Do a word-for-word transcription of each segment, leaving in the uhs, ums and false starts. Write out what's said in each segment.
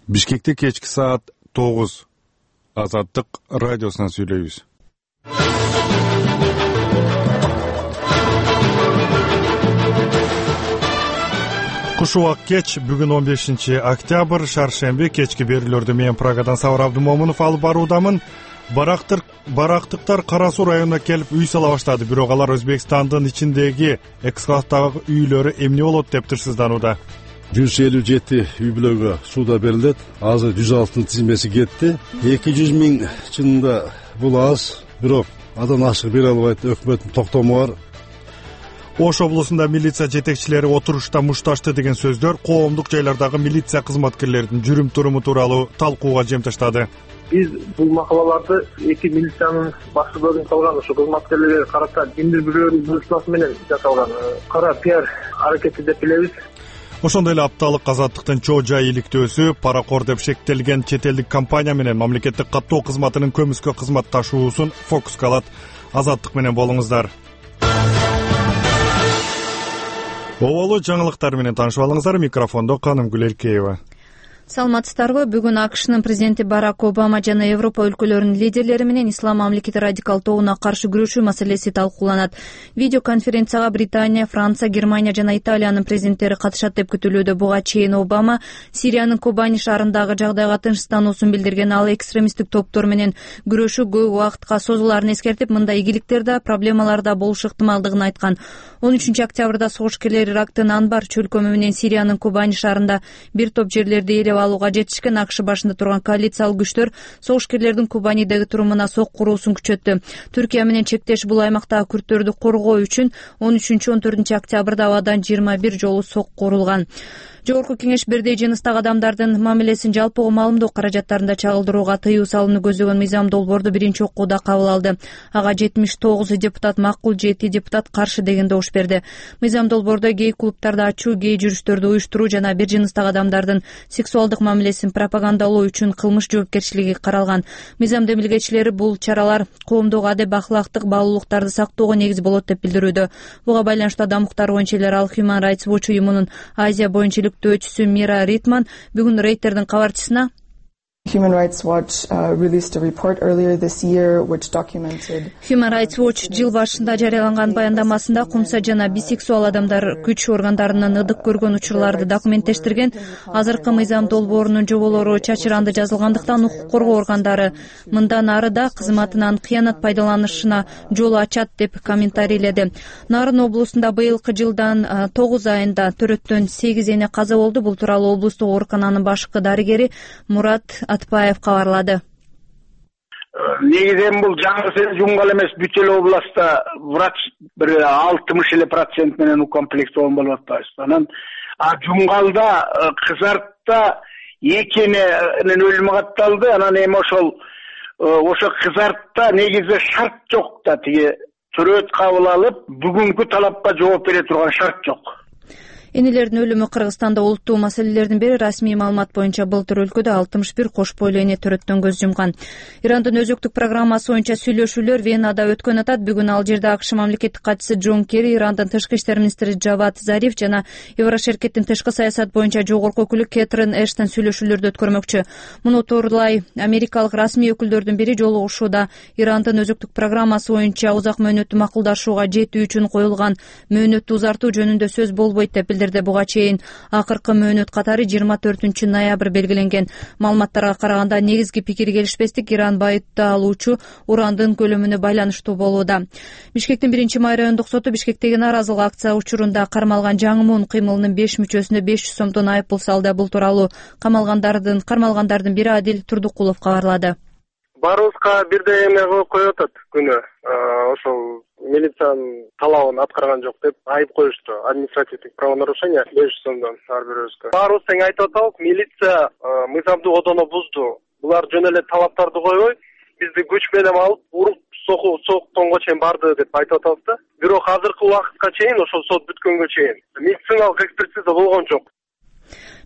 Бишкекте кечки саат тогуз Азаттык радиосунан сүйлөйбүз. Куш убак кеч, бүгүн он бешинчи октябрь, шаршемби кечки берүүлөрдү мен Прагадан Сабыр Абдымомунов алып баруудамын. Барактыр, барактыктар Кара Суу районуна келип үй сала баштады, бирок алар Өзбекстандын ичиндеги экскаваттагы үйлөрү эмне болот деп тырсызданууда. жүз элүү жети үй бүлөгө сууда берилет. Азыр жүз алтынын тизмеси кетти. эки жүз миң чынында бул аз, бирок адан ашык бере албайт, өкмөттүн токтому бар. Ош облусунда милиция жетекчилери отурушта мушташты деген сөздөр коомдук жайлардагы милиция кызматкерлеринин жүрүм туруму тууралуу талкууга жем таштады. Биз бул макалаларды эки милициянын башчылыгын калган ошо кызматкерлерге карата кимдир бирөөнүн буйрушмасы менен жасалган кара пиар аракети деп билебиз. Ошондой эле апталык Азаттыктын чоо жай иликтөөсү паракор деп шектелген чет элдик компания менен мамлекеттик каттоо кызматынын көмүскө кызматташуусун фокуска алат. Азаттык менен болуңуздар. Оболу жаңылыктар менен таанышып алыңыздар. Микрофондо Канымгүл Эркеева. Саламатсыздарбы? Бүгүн АКШнын президенти Барак Обама жана Европа өлкөлөрүнүн лидерлери менен ислам мамлекети радикал тобуна каршы күрөшүү маселеси талкууланат. Видеоконференцияга Британия, Франция, Германия жана Италиянын президенттери катышат деп күтүлүүдө. Буга чейин Обама Сириянын Кобани шаарындагы жагдайга тынчсыздануусун билдирген. Ал экстремисттик топтор менен күрөшүү көп убакытка созулаарын эскертип, мындай ийгиликтер да, проблемалар да болушу ыктымалдыгын айткан. он үчүнчү октябрда согушкерлер Ирактын Анбар чөлкөмү менен Сириянын Кобани шаарында бир топ жерлерди ээлеп алууга жетишкен. АКШ башында турган коалициялык күчтөр согушкерлердин Кубанидеги турумуна сок куруусун күчөттү. Түркия менен чектеш бул аймактагы күрттөрдү коргоо үчүн он үчүнчү он төртүнчү октябрда абадан жыйырма бир жолу сок курулган. Жогорку кеңеш бирдей жыныстагы адамдардын мамилесин жалпыга маалымдоо каражаттарында чагылдырууга тыюу салууну көздөгөн мыйзам долбоорду биринчи окууда кабыл алды. Ага жетимиш тогуз депутат макул, жети депутат каршы деген добуш берди. Мыйзам долбоордо гей клубтарды ачуу, гей жүрүштөрдү уюштуруу жана бир жыныстагы адамдардын сексуалдык мамилесин пропагандалоо үчүн кылмыш жоопкерчилиги каралган. Мыйзам демилгечилери бул чаралар коомдук адеп ахлактык баалуулуктарды сактоого негиз болот деп билдирүүдө. Буга байланыштуу адам укуктары боюнча эле ал Human Rights Watch уюмунун Азия боюнча иликтөөчүсү Мира Ритман бүгүн Рейтердин кабарчысына Human Rights Watch uh, released a report earlier this year which documented Human Rights Watch жыл башында жарыяланган баяндамасында кумса жана бисексуал адамдар күч органдарынын ыдык көргөн учурларды документтештирген. Азыркы мыйзам долбоорунун жоболору чачыранды жазылгандыктан укук коргоо органдары мындан ары да кызматынан кыянат пайдаланышына жол ачат деп комментарийледи. Нарын облусунда быйылкы жылдан тогуз айында төрөттөн сегиз эне каза болду. Бул тууралуу облустук оорукананын башкы дарыгери Мурат Атпаев кабарлады. Негизен бул жаңы жумгал эмес, бүт эле областта врач бир алтымыш эле процент менен укомплектован болуп атпайбызбы. Анан а жумгалда кызартта эки эненин өлүмү катталды. Анан эми ошол ошо кызартта негизи шарт жок да, тиги төрөт кабыл алып, бүгүнкү талапка жооп бере турган шарт жок. Энелердин өлүмү Кыргызстанда олуттуу маселелердин бири. Расмий маалымат боюнча былтыр өлкөдө алтымыш бир кош бойлуу эне төрөттөн көз жумган. Ирандын өзөктүк программасы боюнча сүйлөшүүлөр Венада өткөн атат. Бүгүн ал жерде АКШ мамлекеттик катчысы Джон Керри, Ирандын тышкы иштер министри Джавад Зариф жана Еврошеркеттин тышкы саясат боюнча жогорку өкүлү Кэтрин Эштон сүйлөшүүлөрдү өткөрмөкчү. Муну тууралай америкалык расмий өкүлдөрдүн бири жолугушууда Ирандын өзөктүк программасы боюнча узак мөөнөттүү макулдашууга жетүү үчүн коюлган мөөнөттү узартуу жөнүндө сөз болбойт деп билдирди. Буга чейин акыркы мөөнөт катары жыйырма төртүнчү ноябрь белгиленген. Маалыматтарга караганда негизги пикир келишпестик Иран байыта алуучу урандын көлөмүнө байланыштуу болууда. Бишкектин биринчи май райондук соту Бишкектеги нааразылык акция учурунда кармалган жаңы муун кыймылынын беш мүчөсүнө беш жүз сомдон айып пул салды. Бул тууралуу камалгандардын кармалгандардын бири Адил Турдукулов кабарлады. Баарыбызга бирдей эме коюп атат күнөө. Ошол милициянын талабын аткарган жок деп айып коюшту. Административдик правонарушение беш жүз сомдон ар бирөөбүзгө. Баарыбыз тең айтып атабыз, милиция мыйзамдуу одоно бузду. Булар жөн эле талаптарды койбой, бизди күч менен алып, уруп сокуу соктонго чейин барды деп айтып атабыз да. Бирок азыркы убакытка чейин, ошол сот бүткөнгө чейин медициналык экспертиза болгон жок.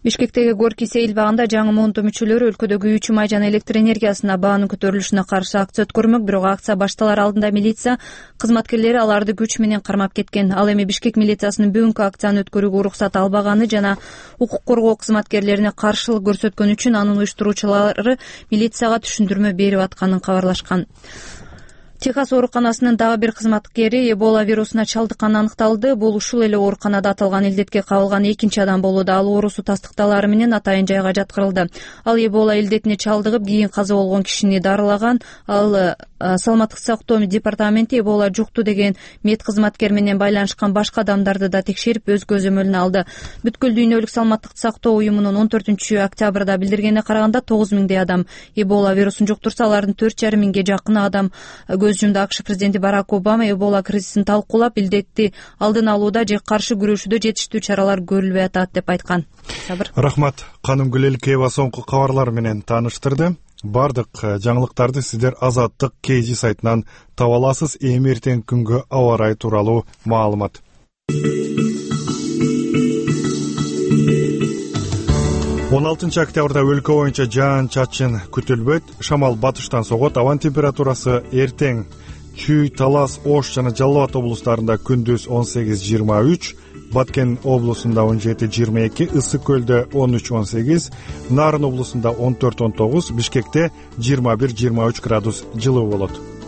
Бишкектеги Горький сейил багында жаңы монто мүчөлөрү өлкөдөгү үй чумай жана электр энергиясына баанын көтөрүлүшүнө каршы акция өткөрмөк, бирок акция башталар алдында милиция кызматкерлери аларды күч менен кармап кеткен. Ал эми Бишкек милициясынын бүгүнкү акцияны өткөрүүгө уруксат албаганы жана укук коргоо кызматкерлерине каршылык көрсөткөн үчүн анын уюштуруучулары милицияга түшүндүрмө берип атканын кабарлашкан. Техас ооруканасынын дагы бир кызматкери Эбола вирусуна чалдыкканы аныкталды. Бул ушул эле ооруканада аталган илдетке кабылган экинчи адам болууда. Ал оорусу тастыкталары менен атайын жайга жаткырылды. Ал Эбола илдетине чалдыгып, кийин каза болгон кишини дарылаган. Ал саламаттык сактоо департаменти Эбола жукту деген мед кызматкер менен байланышкан башка адамдарды да текшерип, өз көзөмөлүнө алды. Бүткүл дүйнөлүк саламаттык сактоо уюмунун он төртүнчү октябрда билдиргенине караганда тогуз миңдей адам Эбола вирусун жуктурса, алардын төрт жарым миңге жакыны адам көз жумду. АКШ президенти Барак Обама Эбола кризисин талкуулап, илдетти алдын алууда же каршы күрөшүүдө жетиштүү чаралар көрүлбөй атат деп айткан. Сабыр. Рахмат. Каным Гүлелкеева соңку кабарлар менен тааныштырды. Бардык жаңылыктарды сиздер Азаттык кей жи сайтынан таба аласыз. Эми эртең күнгө аба ырайы тууралуу маалымат. он алтынчы октябрда өлкө боюнча жаан-чачын күтүлбөйт. Шамал батыштан согот. Абан температурасы эртең Чүй, Талас, Ош жана Жалал Абад облустарында күндүз он сегиз жыйырма үч, Баткен облусунда он жети жыйырма эки, Ысык көлдө он үч он сегиз, Нарын облусунда он төрт он тогуз, Бишкекте жыйырма бир жыйырма үч градус жылуу болот.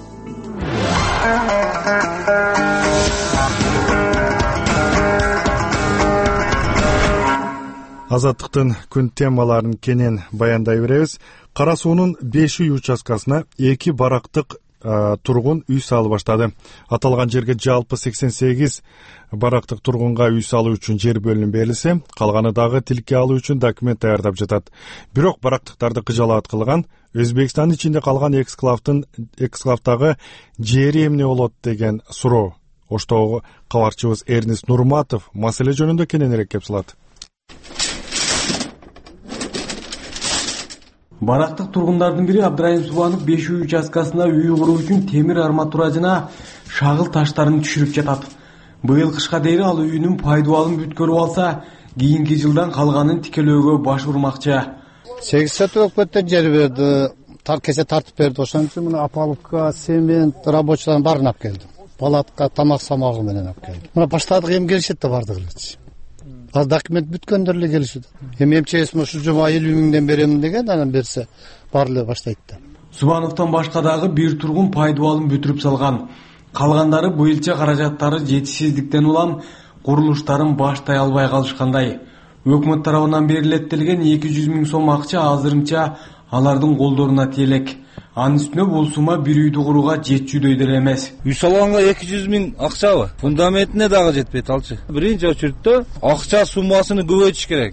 Азаттыктын күн темаларын кенен баяндай беребиз. Кара суунун беш үй участкасына эки барактык тургун үй салып баштады. Аталган жерге жалпы сексен сегиз барактык тургунга үй салуу үчүн жер бөлүнүп берилсе, калганы дагы тилке алуу үчүн документ даярдап жатат. Бирок барактыктарды кыжалаат кылган, Өзбекстандын ичинде калган эксклавдын эксклавдагы жери эмне болот деген суроо. Оштогу кабарчыбыз Эрнис Нурматов маселе жөнүндө кененирээк кеп салат. Барактык тургундардын бири Абдрайым Субанов беш үй участкасына үй куруу үчүн темир арматура жана шагыл таштарын түшүрүп жатат. Быйыл кышка дейин ал үйүнүн пайдубалын бүткөрүп алса, кийинки жылдан калганын тикелөөгө баш урмакчы. сегиз соток өкмөттөн жер берди, тар кесе тартып берди. Ошон үчүн мына апалыкка, цемент, рабочылардын баарын алып келдим. Палатка, тамак самагы менен алып келдим. Мына баштадык, эми келишет да бардыгы элечи. Аз документ бүткөндөр эле келишет. Эми эмчегесин ушул жума элүү миңден берем деген, анан берсе баары эле баштайт да. Субановдон башка дагы бир тургун пайдубалын бүтүрүп салган. Калгандары быйылча каражаттары жетишсиздиктен улам курулуштарын баштай албай калышкандай. Өкмөт тарабынан берилет делген эки жүз миң сом акча азырынча алардын колдоруна тиелек. Анын үстүнө бул сума бир үйдү курууга жетчүдөй деле эмес. Үй салганга эки жүз миң акчабы? Фундаментине дагы жетпейт алчы. Биринчи очередте акча суммасын көбөйтүш керек.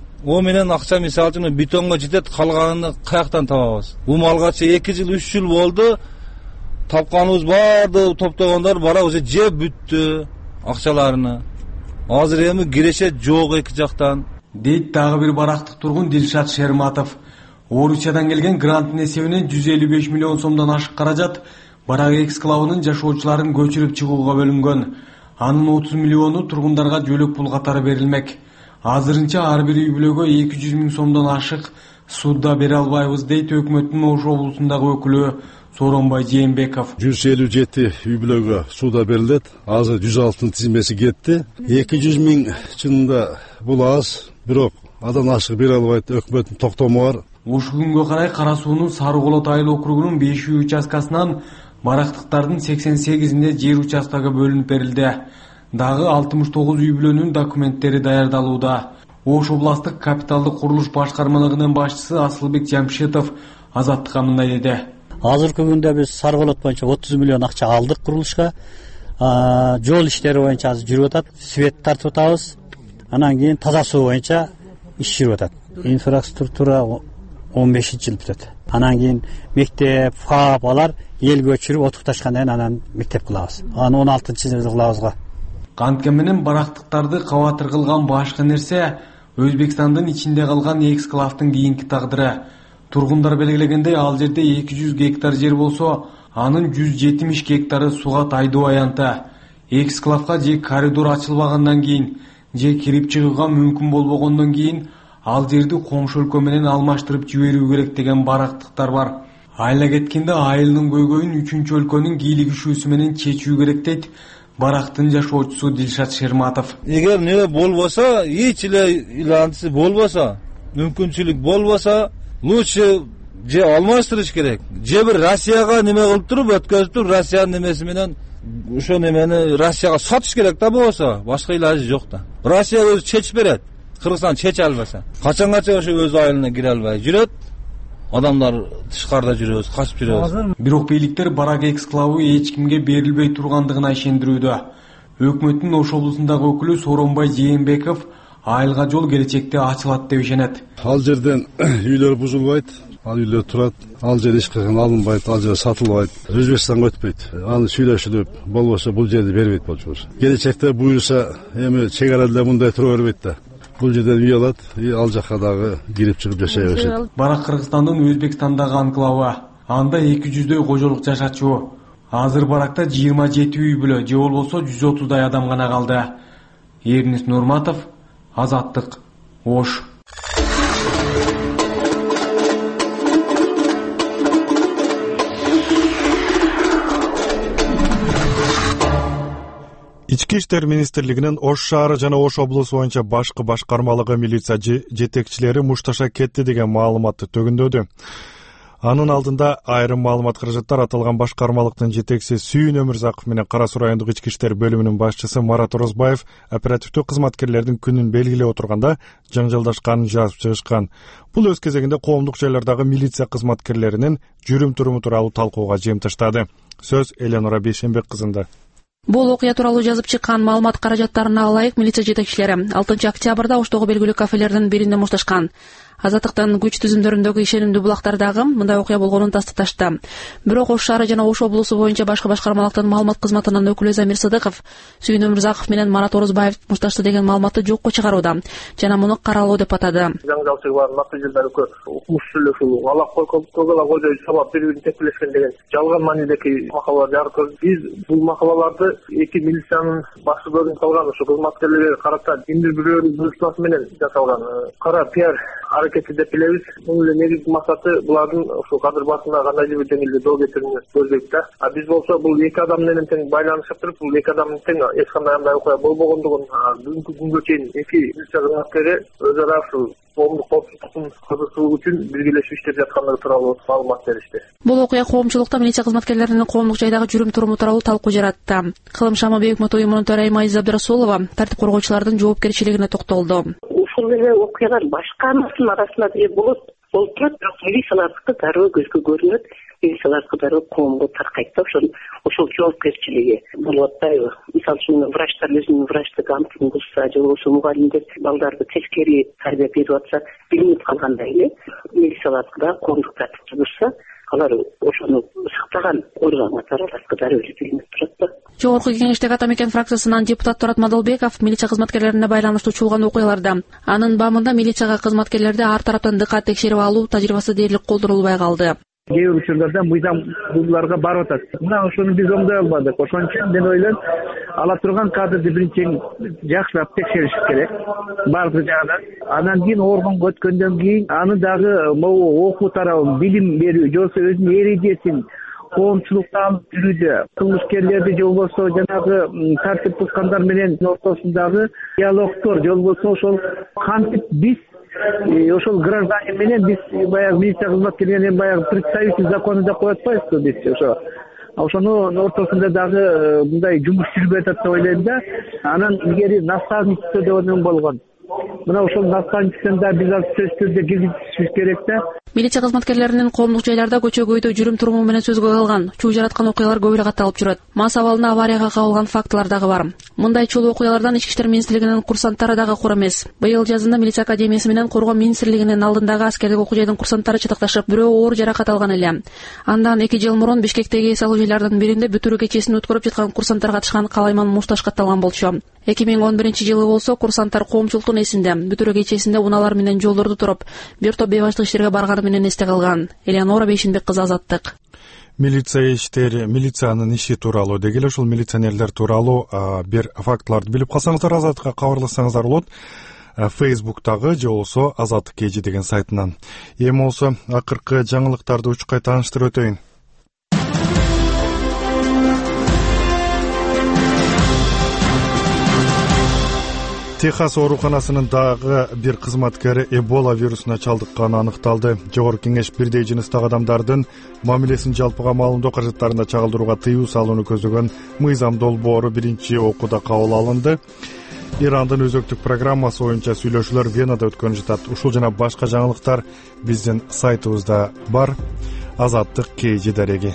О менен акча мисалы үчүн бетонго жетет, калганын каяктан табабыз? Бул малгачы эки жыл, үч жыл болду. Тапканыбыз барды, топтогондор бара уже жеп бүттү акчаларыны. Азыр эми кирешет жок эки жактан. Дейт дагы бир барактык тургун Дилшат Шерматов. Орусиядан келген гранттын эсебинен жүз элүү беш миллион сомдон ашык каражат барак эксклавынын жашоочуларын көчүрүп чыгууга бөлүнгөн. Анын отуз миллиону тургундарга жөлөк пул катары берилмек. Азырынча ар бир үй бүлөгө эки жүз миң сомдон ашык судда бере албайбыз, дейт өкмөттүн Ош облусундагы өкүлү Сооронбай Жээнбеков. жүз элүү жети үй бүлөгө суда берилет. Азыр жүз алтынын тизмеси кетти. эки жүз миң чынында бул аз, бирок адан ашык бере албайт, өкмөттүн токтому бар. Ушул күнгө карай Кара суунун Сары Колот айыл округунун беш үй участкасынан барактыктардын сексен сегизинде жер участогу бөлүнүп берилди. Дагы алтымыш тогуз үй бүлөнүн документтери даярдалууда. Ош областык капиталдык курулуш башкармалыгынын башчысы Асылбек Жамшитов Азаттыкка мындай деди. Азыркы күндө биз Сары Колот боюнча отуз миллион акча алдык курулушка. Жол иштери боюнча азыр жүрүп атат, свет тартып атабыз. Анан кийин таза суу боюнча иш жүрүп атат. Инфраструктура он бешинчи жыл бүтөт. Анан кийин мектеп, фаб алар эл көчүрүп отукташкандан кийин анан мектеп кылабыз. Аны он алтынчы жылда кылабыз го. Кантке менен барактыктарды кабатыр кылган башкы нерсе Өзбекстандын ичинде калган эксклавдын кийинки тагдыры. Тургундар белгилегендей, ал жерде эки жүз гектар жер болсо, анын жүз жетимиш гектары суга тайдуу аянты. Эксклавга же коридор ачылбагандан кийин, же кирип чыгууга мүмкүн болбогондон кийин ал жерди коңшу өлкө менен алмаштырып жиберүү керек деген барактыктар бар. Айла кеткенде айылдын көйгөйүн үчүнчү өлкөнүн кийлигишүүсү менен чечүү керек дейт барактын жашоочусу Дилшат Шерматов. Эгер не болбосо, эч эле илантысы болбосо, мүмкүнчүлүк болбосо, лучше же алмаштырыш керек. Же бир Россияга неме кылып туруп, өткөзүп туруп, Россиянын немеси менен ошо немени Россияга сатыш керек да болсо, башка илажы жок да. Россия өзү чечип берет. Кыргызстан чече албаса. Качангаcha ошо өз айылына кире албай жүрөт. Адамдар тышкарда жүрөбүз, качып жүрөбүз. Бирок бийликтер барак эксклавы эч кимге берилбей тургандыгына ишендирүүдө. Өкмөттүн Ош облусундагы өкүлү Сооронбай Жээнбеков айылга жол келечекте ачылат деп ишенет. Ал жерден үйлөр бузулбайт, ал үйлөр турат, ал жер эч качан алынбайт, ал жер сатылбайт, Өзбекстанга өтпөйт. Аны сүйлөшүлүп, болбосо бул жерди бербейт болчубуз. Келечекте буюрса, эми чек арада мындай тура бербейт да. Бул жерден үй алат, ал жака дагы кирип чыгып жашай беришет. Барак Кыргызстандын Өзбекстандагы анклавы. Анда эки жүздөй кожолук жашачу. Азыр баракта жыйырма жети үй бүлө, же болбосо жүз отуздай адам гана калды. Эрнис Нурматов, Азаттык, Ош. Ички иштер министрлигинин Ош шаары жана Ош облусу боюнча башкы башкармалыгы милиция жетекчилери мушташа кетти деген маалыматты төгүндөдү. Анын алдында айрым маалымат каражаттар аталган башкармалыктын жетекчиси Сүйүн Өмүрзаков менен Кара Суу райондук ички иштер бөлүмүнүн башчысы Марат Орозбаев оперативдүү кызматкерлердин күнүн белгилеп отурганда жаңжалдашканын жазып чыгышкан. Бул өз кезегинде коомдук жайлардагы милиция кызматкерлеринин жүрүм туруму тууралуу талкууга жыйынтыштады. Сөз Эленора Бейшенбек кызында. Бул окуя тууралуу жазып чыккан маалымат каражаттарына ылайык милиция жетекчилери алтынчы октябрда Оштогу белгилүү кафелердин биринде мушташкан. Азаттыктын күч түзүмдөрүндөгү ишенимдүү булактардагы мындай окуя болгонун тастыкташты. Бирок Ош шаары жана Ош облусу боюнча башкы башкармалыктын маалымат кызматынын өкүлү Замир Сыдыков Сүйүн Өмүрзаков менен Марат Орозбаев мушташты деген маалыматты жокко чыгарууда жана муну каралоо деп атады. Жаңжалчылык бар, максатжылдар укмуш сүйлөшүү, алак койгола койдой сабап бири-бирин тепкилешкен деген жалган маанидеги макалалар жарыкталды. Биз бул макалаларды эки милициянын башчылыгын калган ошо кызматкерлерге карата эмне бирөөнүн буйрутмасы менен жасалган кара пиар аракети деп билебиз. Мунун эле негизги максаты булардын ошо кадыр басына кандайдыр бир деңгээлде доо кетирүүнү көздөйт да. А биз болсо бул эки адам менен тең байланышып туруп, бул эки адамдын тең эч кандай андай окуя болбогондугун бүгүнкү күнгө чейин эки милиция кызматкери өз ара ушул коомдук коопсуздуктун кызыксыздыгы үчүн биргелешип иштеп жаткандыгы тууралуу маалымат беришти. Бул окуя коомчулукта милиция кызматкерлеринин коомдук жайдагы жүрүм туруму тууралуу талкуу жаратты. Кылым шамы бейөкмөт уюмунун төрайымы Айза Абдрасулова тартип коргоочулардын жоопкерчилигине токтолду. Ушул эле окуялар башканын арасында бир болот, болуп турат, бирок милициялардыкы дароо көзгө көрүнөт, милициялардыкы дароо коомго таркайт да, ошол ошол жоопкерчилиги болуп атпайбы? Мисалы үчүн врачтар өзүнүн врачтык антын бузса, же болбосо мугалимдер балдарды тескери тарбия берип атса, билинип калгандай эле милициялардыкы да коомдук тартипти бузса, алар ошону сактаган орган катары алардыкы дароо эле билинип турат да. Жогорку кеңештеги Ата Мекен фракциясынан депутат Турат Мадалбеков милиция кызматкерлерине байланыштуу чуулган окуяларда анын бамында милицияга кызматкерлерди ар тараптан дыкат текшерип алуу тажрыйбасы дээрлик колдонулбай калды. Кээ бир учурларда мыйзам буларга барып атат. Мына ошону биз оңдой албадык. Ошон үчүн мен ойлойм, ала турган кадрды биринчи жакшылап текшериш керек. Бардык жагынан. Анан кийин органга өткөндөн кийин аны дагы могу окуу тарабын билим берүү, же болбосо өзүнүн эрежесин коомчулукта алып жүрүүдө кылмышкерлерди же болбосо жанагы тартип бузгандар менен ортосундагы диалогдор же болбосо ошол кантип биз ошол гражданин менен биз баягы милиция кызматкерлеринен баягы представитель закону деп коюп атпайбызбы биз ошо ошонун ортосунда дагы мындай жумуш жүрүп атат деп ойлойм да. Анан илгери наставничество деп болгон. Мына ошол наставничествода биз аз сөз түрдө киргизишибиз керек да. Милиция кызматкерлеринин коомдук жайларда көчө-көйдө жүрүм туруму менен сөзгө калган, чуу жараткан окуялар көбүрөөк катталып жүрөт. Мас абалында аварияга кабылган фактылар дагы бар. Мындай чулуу окуялардан Ички иштер министрлигинин курсанттары дагы кур эмес. Быйыл жазында милиция академиясы менен Коргоо министрлигинин алдындагы аскердик окуу жайдын курсанттары чатакташып, бирөө оор жаракат алган эле. Андан эки жыл мурун Бишкектеги эс алуу жайлардын биринде бүтүрүү кечесин өткөрүп жаткан курсанттар катышкан калайман мушташ катталган болчу. эки миң он биринчи жылы болсо курсанттар коомчулуктун эсинде бүтүрүү кечесинде унаалар менен жолдорду туруп, бир топ бейбаштык иштерге барганы менен эсте калган. Элеонора Бейшенбек кызы, Азаттык. Милиция иштери, милициянын иши тууралуу деги эле ушул милиционерлер тууралуу бир фактыларды билип калсаңыздар Азаттыкка кабарласаңыздар болот. Facebook'тагы же болсо Азаттык кежи деген сайтынан. Эми болсо акыркы жаңылыктарды учкай тааныштырып өтөйүн. Техас ооруканасынын дагы бир кызматкери Эбола вирусуна чалдыкканы аныкталды. Жогорку кеңеш бирдей жыныстагы адамдардын мамилесин жалпыга маалымдоо каражаттарында чагылдырууга тыюу салууну көздөгөн мыйзам долбоору биринчи окууда кабыл алынды. Ирандын өзөктүк программасы боюнча сүйлөшүүлөр Венада өткөнүп жатат. Ушул жана башка жаңылыктар биздин сайтыбызда бар. Азаттык кежи дареги.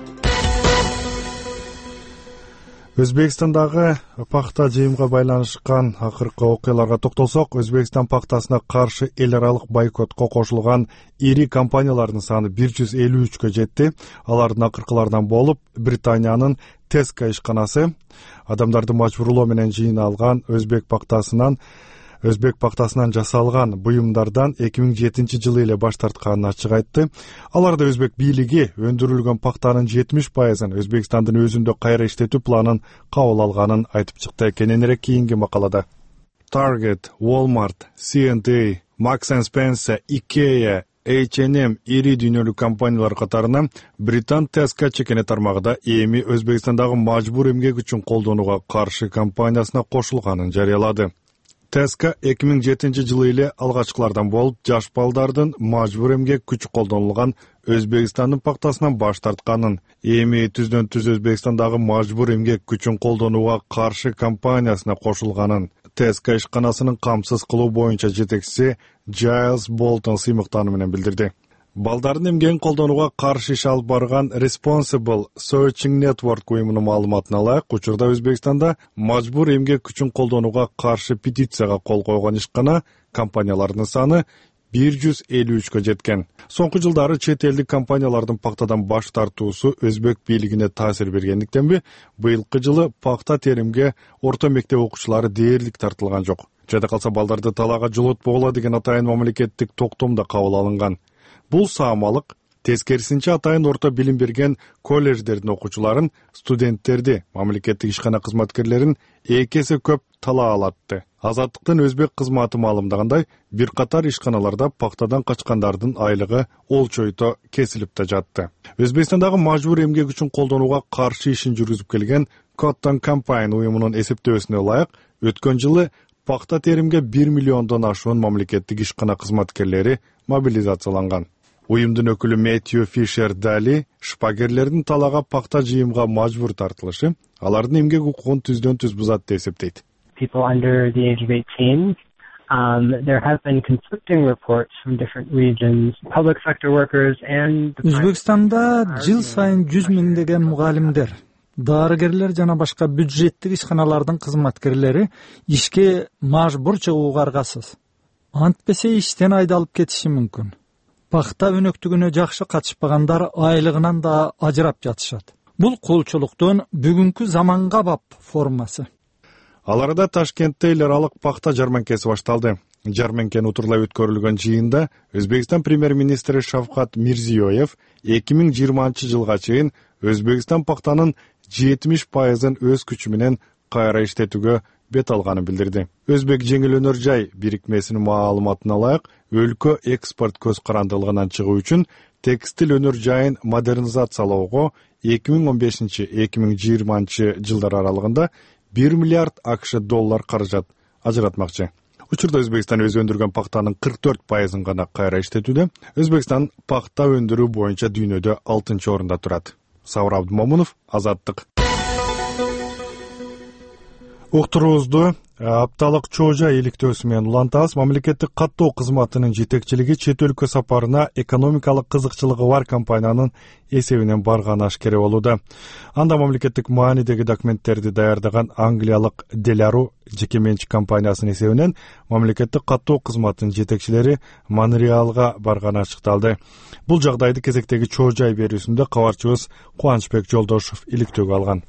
Өзбекстандагы пахта жыйымга байланышкан акыркы окуяларга токтолсок, Өзбекстан пахтасына каршы эл аралык бойкотко кошулган ири компаниялардын саны бир жүз элүү үчкө жетти. Алардын акыркыларынан болуп Британиянын Tesco ишканасы адамдарды мажбурлоо менен жыйналган өзбек пахтасынан Өзбек пахтасынан жасалган буюмдардан эки миң жетинчи жылы эле баш тартканын ачык айтты. Аларда өзбек бийлиги өндүрүлгөн пахтанын жетимиш пайызын Өзбекстандын өзүндө кайра иштетүү планын кабыл алганын айтып чыкты. Кененирээк кийинки макалада. Target, Walmart, си энд эй, Marks and Spencer, Ikea, эйч энд эм ири дүйнөлүк компаниялар катарына Британ Tesco чекене тармагында эми Өзбекстандагы мажбур эмгек үчүн колдонууга каршы кампаниясына кошулганын жарыялады. Tesco эки миң жетинчи жылы эле алгачкылардан болуп, жаш балдардын мажбур эмгек күчү колдонулган Өзбекстандын пахтасынан баш тартканын, эми түздөн түз Өзбекстандагы мажбур эмгек күчүн колдонууга каршы кампаниясына кошулганын Tesco ишканасынын камсыз кылуу боюнча жетекчиси Giles Bolton сыймыктануу менен билдирди. Балдардын эмгегин колдонууга каршы иш алып барган Responsible Searching Network уюмунун маалыматына ылайык, учурда Өзбекстанда мажбур эмгек күчүн колдонууга каршы петицияга кол койгон ишкана компаниялардын саны бир жүз элүү үчкө жеткен. Соңку жылдары чет элдик компаниялардын пахтадан баш тартуусу өзбек бийлигине таасир бергендиктенби, быйылкы жылы пахта теримге орто мектеп окуучулары дээрлик тартылган жок. Жада калса балдарды талаага жолотпогула деген атайын мамлекеттик токтом да кабыл алынган. Бул саамалык тескерисинче атайын орто билим берген колледждердин окуучуларын, студенттерди, мамлекеттик ишкана кызматкерлерин эки эсе көп талаа алатты. Азаттыктын өзбек кызматы маалымдагандай, бир катар ишканаларда пахтадан качкандардын айлыгы олчойто кесилип да жатты. Өзбекстандагы мажбур эмгек үчүн колдонууга каршы ишин жүргүзүп келген Cotton Campaign уюмунун эсептөөсүнө ылайык, өткөн жылы пахта теримге бир миллиондон ашуун мамлекеттик ишкана кызматкерлери мобилизацияланган. Уюмдун өкүлү Мэтью Фишер Дали шпагерлердин талаага пахта жыйымга мажбур тартылышы алардын эмгек укугун түздөн түз бузат деп эсептейт. People under the age of eighteen, um, there have been conflicting reports from different regions, public sector workers and... Өзбекстанда жыл сайын жүз миңдеген мугалимдер, дарыгерлер жана башка бюджеттик ишканалардын кызматкерлери ишке мажбур чыгууга аргасыз. Антпесе иштен айдалып кетиши мүмкүн. Пахта өнөктүгүнө жакшы катышпагандар айлыгынан да ажырап жатышат. Бул колчулуктун бүгүнкү заманга бап формасы. Ал арада Ташкентте эл аралык пахта жарманкеси башталды. Жарманкени утурлай өткөрүлгөн жыйында Өзбекстан премьер-министри Шавкат Мирзиёев эки миң жыйырманчы жылга чейин Өзбекстан пахтанын жетимиш пайызын өз күчү менен кайра иштетүүгө бет алганын билдирди. Өзбек жеңил өнөр жай бирикмесинин маалыматына ылайык, өлкө экспорт көз карандылыгынан чыгуу үчүн текстил өнөр жайын модернизациялоого эки миң он бешинчи — эки миң жыйырманчы жылдар аралыгында бир миллиард акш доллар каражат ажыратмакчы. Учурда Өзбекстан өзү өндүргөн пахтанын кырк төрт пайызын гана кайра иштетүүдө. Өзбекстан пахта өндүрүү боюнча дүйнөдө алтынчы орунда турат. Сауыр Абдымомунов, Азаттык. Уктуруубузду апталык чожа иликтөөсү менен улантабыз. Мамлекеттик каттоо кызматынын жетекчилиги чет өлкө сапарына экономикалык кызыкчылыгы бар компаниянын эсебинен барганы ашкере болууда. Анда мамлекеттик маанидеги документтерди даярдаган англиялык Delaru жеке менчик компаниясынын эсебинен мамлекеттик каттоо кызматынын жетекчилери Монреалга барганы ачыкталды. Бул жагдайды кезектеги чожа берүүсүндө кабарчыбыз Кубанычбек Жолдошов иликтөөгө алган.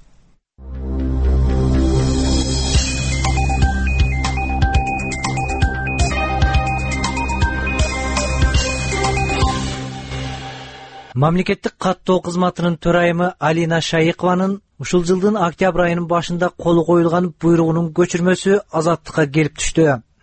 Мамлекеттик каттоо кызматынын төрайымы Алина Шайыкованын ушул жылдын октябрь айынын башында колу коюлган буйругунун көчүрмөсү Азаттыкка келип түштү.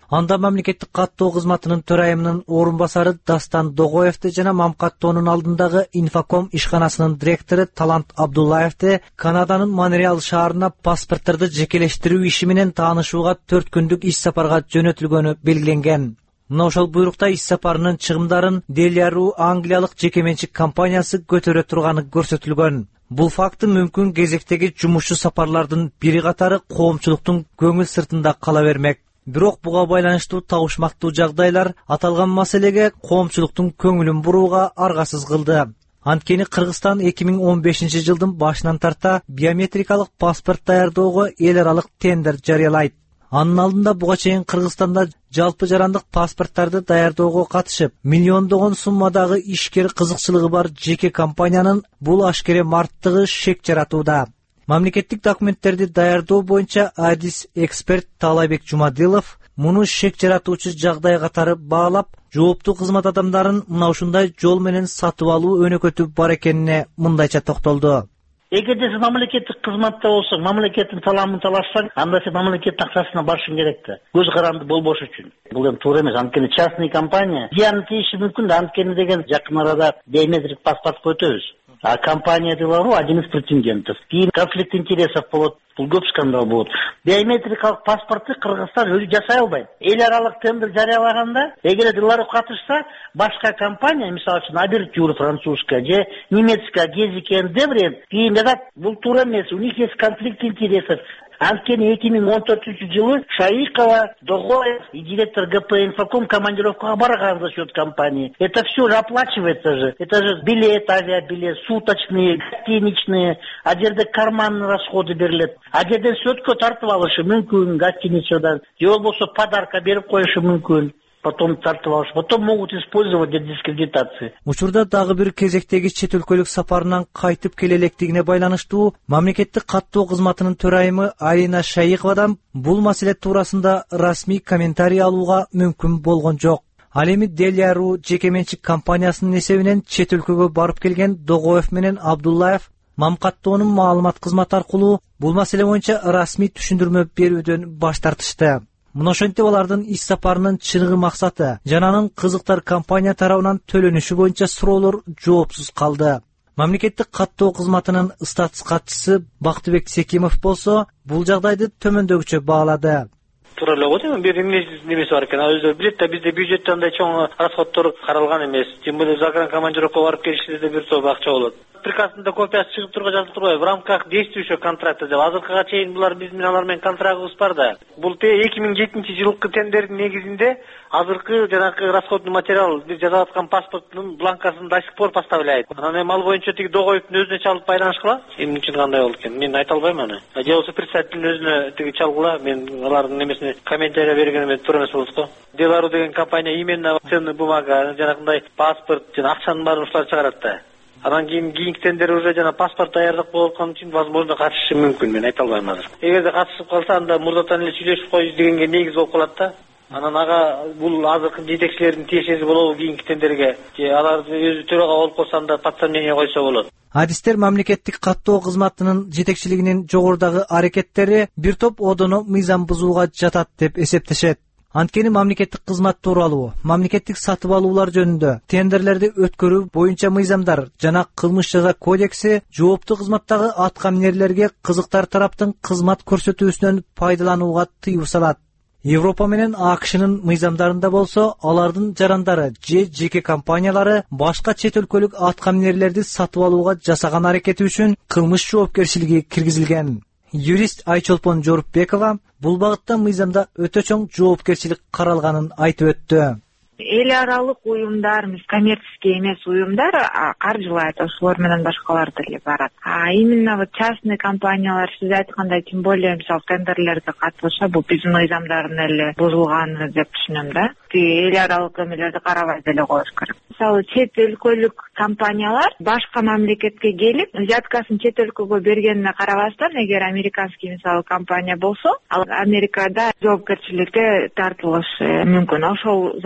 Анда мамлекеттик каттоо кызматынын төрайымынын орун басары Дастан Догоевди жана Мамкаттоонун алдындагы Инфоком ишканасынын директору Талант Абдуллаевди Канаданын Монреал шаарына паспорттарды жекелештирүү иши менен таанышууга төрт күндүк иш сапарга жөнөтүлгөнү белгиленген. Мына ошол буйрукта иш сапарынын чыгымдарын Делиару Англиялык жеке менчик компаниясы көтөрө турганы көрсөтүлгөн. Бул факты мүмкүн кезектеги жумушчу сапарлардын бири катары коомчулуктун көңүл сыртында кала бермек. Бирок буга байланыштуу табышмактуу жагдайлар аталган маселеге коомчулуктун көңүлүн бурууга аргасыз кылды. Анткени Кыргызстан эки миң он бешинчи жылдын башынан тарта биометрикалык паспорт даярдоого эл аралык тендер жарыялайт. Анын алдында буга чейин Кыргызстанда жалпы жарандык паспорттарды даярдоого катышып, миллиондогон суммадагы ишкер кызыкчылыгы бар жеке компаниянын бул ашкере марттыгы шек жаратууда. Мамлекеттик документтерди даярдоо боюнча адис эксперт Таалайбек Жумадилов муну шек жаратуучу жагдай катары баалап, жооптуу кызмат адамдарын мына ушундай жол менен сатып алуу өнөкөтү бар экенине мындайча токтолду. Эгерде сен мамлекеттик кызматта болсоң, мамлекеттин талабын талашсаң, анда сен мамлекеттин акчасына барышың керек да. Көз каранды болбош үчүн. Бул эми туура эмес. Анткени частный компания зыянын тийиши мүмкүн да. Анткени деген жакын арада биометрик паспортко өтөбүз. А компания делару один из претендентов. Кийин конфликт интересов болот. Бул көп скандал болот. Биометрикалык паспортты Кыргызстан өзү жасай албайт. Эл аралык тендер жарыялаганда, эгер Делару катышса, башка компания, мисалы үчүн Абертюр французская же немецкая Гезикен Деврен, кийин дагы бул туура эмес. У них есть конфликт интересов. Анткени эки миң он төртүнчү жылы Шаикова, Догоев и директор ГП Инфоком командировкага барган за счет компании. Это все же оплачивается же. Это же билет, авиабилет, суточные, гостиничные, а жерде карманный расходы берилет. А жерден сөткө тартып алышы мүмкүн гостиницадан. Же болбосо подарка берип коюшу мүмкүн. Потом тартып алыш, потом могут использовать для дискредитации. Учурда дагы бир кезектеги чет өлкөлүк сапарынан кайтып келе электигине байланыштуу мамлекеттик каттоо кызматынын төрайымы Алина Шаиковадан бул маселе туурасында расмий комментарий алууга мүмкүн болгон жок. Ал эми Делиару жеке менчик компаниясынын эсебинен чет өлкөгө барып келген Догоев менен Абдуллаев Мамкаттоонун маалымат кызматы аркылуу бул маселе боюнча расмий түшүндүрмө берүүдөн баш тартышты. Мына ошентип алардын иш сапарынын чыныгы максаты жананын кызыктар компания тарабынан төлөнүшү боюнча суроолор жоопсуз калды. Мамлекеттик каттоо кызматынын статус катчысы Бактыбек Секимов болсо бул жагдайды төмөндөгүчө баалады. Туура эле го дейм, бир эмне немеси бар экен. Өзү билет да, бизде бюджетте андай чоң расходдор каралган эмес. Тем более загран командировка барып келиштерде бир топ акча болот. Приказында копиясы чыгып турга жазылып турбайбы? В рамках действующего контракта деп. Азыркыга чейин булар биз менен алар менен контрактыбыз бар да. Бул эки миң жетинчи жылкы тендердин негизинде азыркы жанагы расходный материал бир жазып аткан паспорттун бланкасын до сих пор поставляет. Анан эми ал боюнча тиги Догоевдун өзүнө чалып байланышкыла. Эмне үчүн кандай болду экен? Мен айта албайм аны. Же болбосо представителдин өзүнө тиги чалгыла. Мен алардын немесине комментарий бергениме туура эмес болот го. Делару деген компания именно ценный бумага, жанагындай паспорт, жана акчанын баарын ушулар чыгарат да. Анан кийин кийинки тендер уже жана паспорт даярдык болуп аткан үчүн возможно катышышы мүмкүн, мен айта албайм азыр. Эгерде катышып калса, анда мурдатан эле сүйлөшүп коюш дегенге негиз болуп калат да. Анан ага бул азыркы жетекчилердин тиешеси болобу кийинки тендерге же алар өзү төрага болуп калса, анда под сомнение койсо болот. Адистер мамлекеттик каттоо кызматынын жетекчилигинин жогорудагы аракеттери бир топ одоно мыйзам бузууга жатат деп эсептешет. Анткени мамлекеттик кызмат тууралуу, мамлекеттик сатып алуулар жөнүндө, тендерлерди өткөрүү боюнча мыйзамдар жана кылмыш жаза кодекси жооптуу кызматтагы аткаминерлерге кызыктар тараптын кызмат көрсөтүүсүнөн пайдаланууга тыюу салат. Европа менен АКШнын мыйзамдарында болсо, алардын жарандары же жеке компаниялары башка чет өлкөлүк аткаминерлерди сатып алууга жасаган аракети үчүн кылмыш жоопкерчилиги киргизилген. Юрист Айчолпон Жорупбекова бул багытта мыйзамда өтө чоң жоопкерчилик каралганын айтып өттү. Эл аралык уюмдар, коммерческий эмес уюмдар каржылайт, ошолор менен башкалар деле барат. А именно вот частный компаниялар, сиз айткандай, тем более мисалы тендерлерге катышса, бул биздин мыйзамдардын эле бузулганы деп түшүнөм да. Эл аралык эмелерди карабай деле коюш керек. Мисалы чет өлкөлүк компаниялар башка мамлекетке келип, взяткасын чет өлкөгө бергенине карабастан, эгер американский мисалы компания болсо, ал Америкада жоопкерчиликке тартылышы мүмкүн. Ошол закондар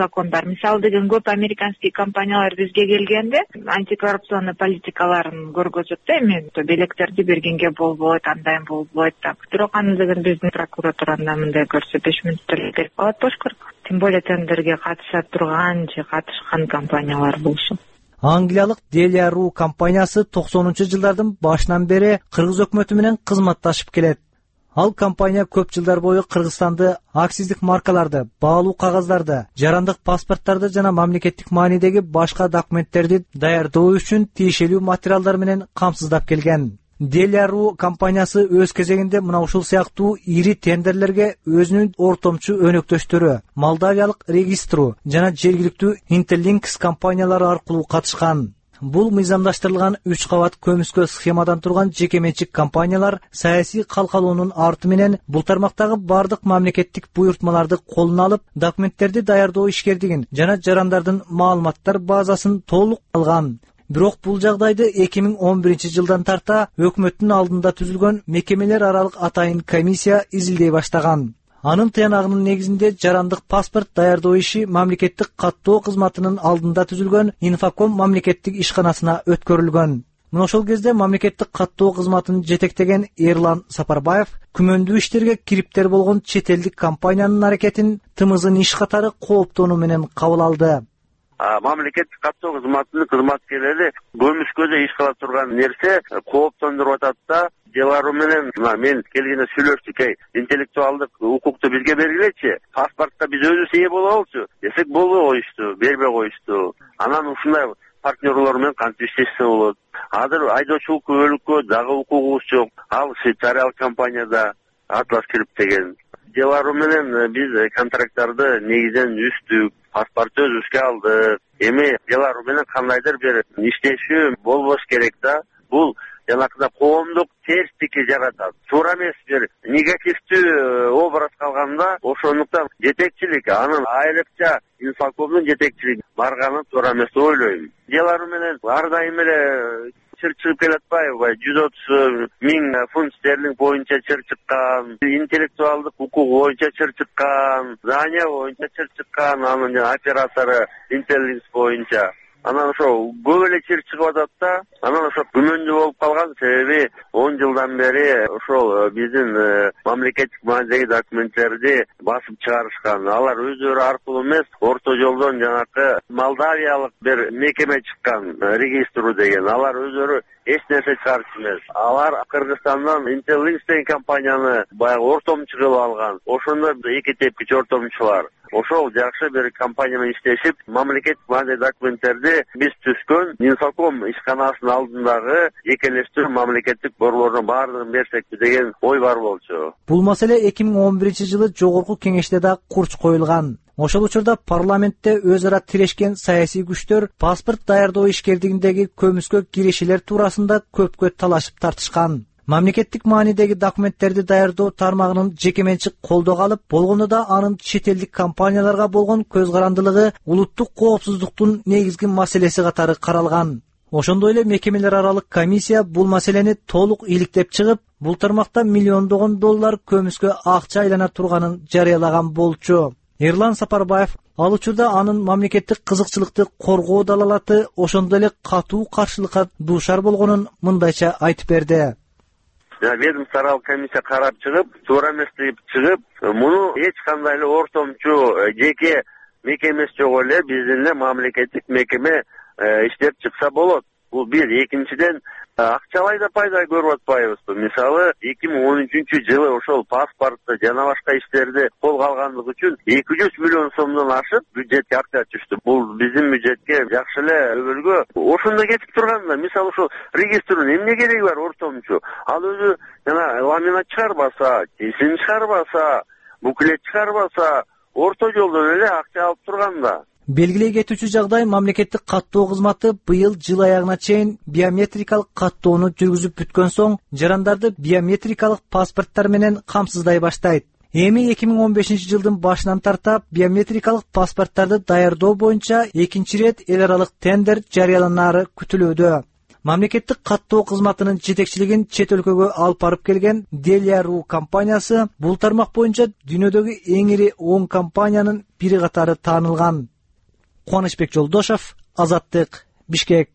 бар. Мисалы деген көп американский компаниялар бизге келгенде антикоррупционный политикаларын көргөзөт да, эми белектерди бергенге болбойт, андай болбойт деп. Бирок аны деген биздин прокуратурада мындай көрсө беш мүнөттө эле берип калат болуш керек. Тем более тендерге катыша турган же катышкан компаниялар болсо. Англиялык Delia.ru компаниясы токсонунчу жылдардын башынан бери Кыргыз өкмөтү менен кызматташып келет. Ал компания көп жылдар бою Кыргызстанды акциздик маркаларды, баалуу кагаздарды, жарандык паспорттарды жана мамлекеттик маанидеги башка документтерди даярдоо үчүн тиешелүү материалдар менен камсыздап келген. Delia.ru компаниясы өз кезегинде мына ушул сыяктуу ири тендерлерге өзүнүн ортомчу өнөктөштөрү, Молдавиялык Регистру жана жергиликтүү Interlinks компаниялары аркылуу катышкан. Бул мыйзамдаштырылган үч кабат көмүскө схемадан турган жеке менчик компаниялар саясий калкалоонун арты менен бул тармактагы бардык мамлекеттик буйртмаларды колуна алып, документтерди даярдоо ишкердигин жана жарандардын маалыматтар базасын толук алган. Бирок бул жагдайды эки миң он биринчи жылдан тарта өкмөттүн алдында түзүлгөн мекемелер аралык атайын комиссия изилдей баштаган. Анын тыянагынын негизинде жарандык паспорт даярдоо иши мамлекеттик каттоо кызматынын алдында түзүлгөн Infocom мамлекеттик ишканасына өткөрүлгөн. Мына ошол кезде мамлекеттик каттоо кызматын жетектеген Эрлан Сапарбаев күмөндүү иштерге кириптер болгон чет элдик компаниянын аракетин тымызын иш катары кооптонуу менен кабыл алды. Мамлекеттик каттоо кызматынын кызматкерлери көмүскөдө иш кыла турган нерсе кооптондуруп атат да. Delia.ru менен мен келгенде сүйлөштүк, эй, интеллектуалдык укукту бизге бергилечи, паспортко биз өзүбүз ээ болобузчу десек болбой коюшту, бербей коюшту. Анан ушундай партнерлор менен кантип иштешсе болот. Азыр айдоочулук бөлүккө дагы укугубуз жок. Ал швейцариялык компанияда Atlas кирип деген. Delia.ru менен биз контракттарды негизинен үздүк, паспорту өзүбүзгө алдык. Эми Delia.ru менен кандайдыр бир иштешүү болбош керек да. Бул жанакыда коомдук терс пикир жаратат. Туура эмес бир негативдүү образ калганда, ошондуктан жетекчилик, анын айрыкча Infocomдун жетекчилиги барганы туура эмес деп ойлойм. Delia.ru менен ар дайым эле чыр чыгып келатпайбы? жүз отуз миң фунт стерлинг боюнча чыр чыккан, интеллектуалдык укук боюнча чыр чыккан, здание боюнча чыр чыккан, анын оператору Interlinks боюнча. Анан ошо көп эле чыр чыгып атат да. Анан ошо күмөндүү болуп калган, себеби он жылдан бери ошол биздин мамлекеттик маанидеги документтерди басып чыгарышкан. Алар өздөрү аркылуу эмес, орто жолдон жанакы Молдавиялык бир мекеме чыккан, Регистру деген. Алар өздөрү эч нерсе чыгарып эмес. Алар Кыргызстандан Interlinks деген компанияны баягы ортомчу кылып алган. Ошондо эки тепкич ортомчулар. Ошол жакшы бир компания менен иштешип, мамлекеттик маанидеги документтерди биз түзгөн Infocom ишканасынын алдындагы жекелештүү мамлекеттик борлордун баардыгын берсекпи деген ой бар болчу. Бул маселе эки миң он биринчи жылы жогорку кеңеште да курч коюлган. Ошол учурда парламентте өз ара тирешкен саясий күчтөр паспорт даярдоо ишкердигиндеги көмүскө кирешелер туурасында көпкө талашып тартышкан. Мамлекеттик маанидеги документтерди даярдоо тармагынын жеке менчик колдоого алып, болгондо да анын чет элдик компанияларга болгон көз карандылыгы улуттук коопсуздуктун негизги маселеси катары каралган. Ошондой эле мекемелер аралык комиссия бул маселени толук иликтеп чыгып, бул тармакта миллиондогон доллар көмүскө акча айлана турганын жарыялаган болчу. Эрлан Сапарбаев ал учурда анын мамлекеттик кызыкчылыкты коргоо далалаты ошондой эле катуу каршылыкка дуушар болгонун мындайча айтып берди. Ведомствоаралык комиссия карап чыгып, туура эмес деп чыгып, муну эч кандай эле ортомчу жеке мекемеси жок эле биздин эле мамлекеттик мекеме иштеп чыкса болот. Бул бир. Экинчиден, акчалай да пайда көрүп атпайбызбы? Мисалы, эки миң он үчүнчү жылы ошол паспортты жана башка иштерди колго алгандык үчүн эки жүз миллион сомдон ашып бюджетке акча түштү. Бул биздин бюджетке жакшы эле өбөлгө ошондо кетип турганда, мисалы ошол регистрдин эмне кереги бар ортомчу? Ал өзү жана ламинат чыгарбаса, кесим чыгарбаса, буклет чыгарбаса, орто жолдон эле акча алып турганда. Белгилей кетүүчү жагдай, мамлекеттик каттоо кызматы быйыл жыл аягына чейин биометрикалык каттоону жүргүзүп бүткөн соң, жарандарды биометрикалык паспорттар менен камсыздай баштайт. Эми эки миң он бешинчи жылдын башынан тарта биометрикалык паспорттарды даярдоо боюнча экинчи ирет эл аралык тендер жарыяланары күтүлүүдө. Мамлекеттик каттоо кызматынын жетекчилигин чет өлкөгө алып барып келген Delia.ru компаниясы бул тармак боюнча дүйнөдөгү эң ири он компаниянын бири катары таанылган. Кубанычбек Жолдошов, Азаттык, Бишкек.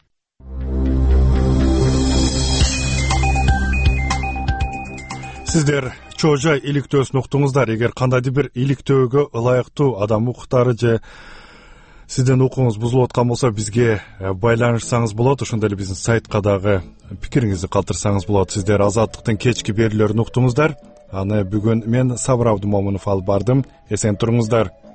Сиздер чожа иликтөөсүн уктуңуздар. Эгер кандайдыр бир иликтөөгө ылайыктуу адам укуктары же сиздин укугуңуз бузулуп аткан болсо, бизге байланышсаңыз болот. Ошондой эле биздин сайтка дагы пикириңизди калтырсаңыз болот. Сиздер Азаттыктын кечки берүүлөрүн уктуңуздар. Аны бүгүн мен Сабыр Абдымомунов алып бардым. Эсен туруңуздар.